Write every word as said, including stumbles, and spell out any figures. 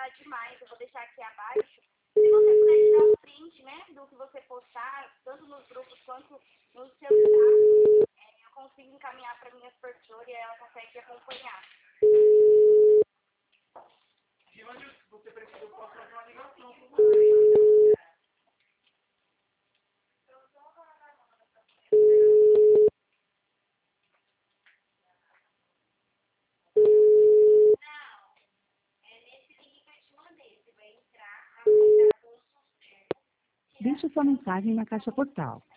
ajudar demais. Eu vou deixar aqui abaixo. Se você puder tirar um print, né, do que você postar, tanto nos grupos quanto no seu status, é, eu consigo encaminhar para minha supervisora e ela consegue acompanhar. De onde você precisa, eu posso fazer uma ligação com você. Deixe sua mensagem na caixa postal.